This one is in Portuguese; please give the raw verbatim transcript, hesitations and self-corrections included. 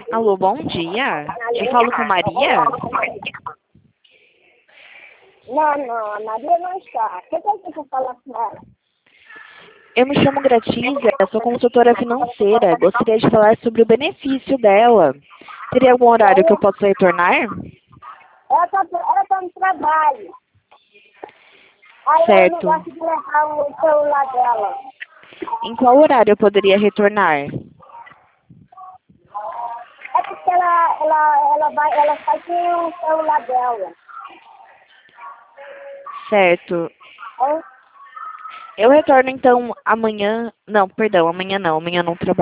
Alô, bom dia. Eu falo com Maria? Não, não, a Maria não está. O que você quer falar com ela? Eu me chamo Gratícia, eu sou consultora financeira. Gostaria de falar sobre o benefício dela. Teria algum horário que eu possa retornar? Ela está ela tá no trabalho. Aí ela não Certo. gosta de levar o celular dela. Em qual horário eu poderia retornar? É porque ela, ela, ela, vai, ela sai com o celular dela. Certo. Hein? Eu retorno então amanhã. Não, perdão, amanhã não. Amanhã eu não trabalho.